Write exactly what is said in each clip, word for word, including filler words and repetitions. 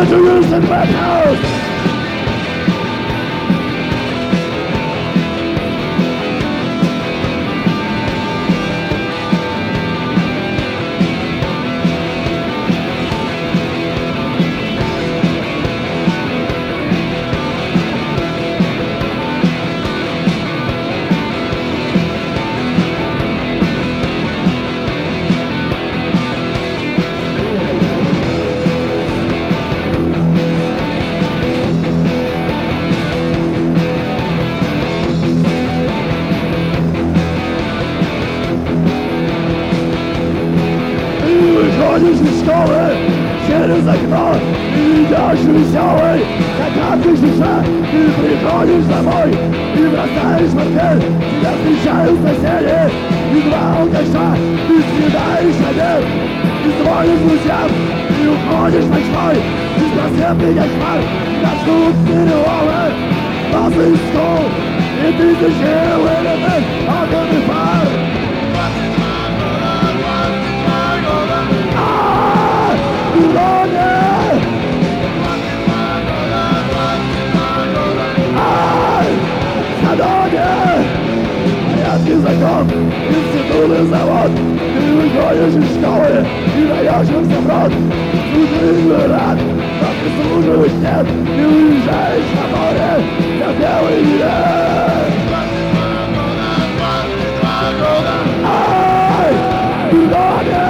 Dangerous in my house. Выходишь из школы через окно и идешь веселый, как капли шиша. Ты приходишь домой и бросаешь портфель. Тебя встречают соседи и два алкаша. Ты съедаешь обед и звонишь друзьям. И уходишь ночной беспросветный кошмар. Тебя ждут миллионы нас из школ и тысячи вылетных огненных пар. Порядки, закон, институт и завод. Ты выходишь из школы и даешь им заброд. Служить бы рад, но прислуживать нет. Ты уезжаешь на море, на белый билет. Ай, Дудоне!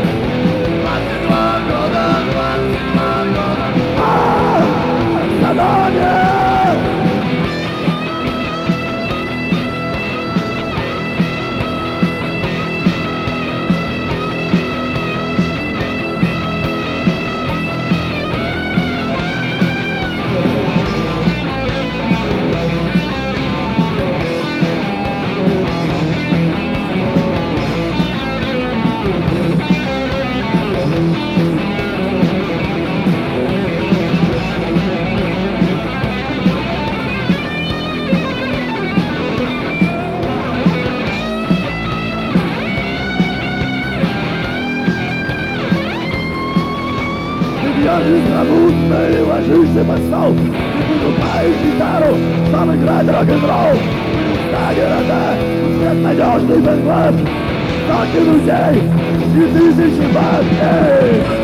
Бежишь на мутно и ложишься под стол. Ты покупаешь гитару, сам играть рок-н-ролл. На города, нет надежный бэкклэп. Сотни друзей и тысячи баб.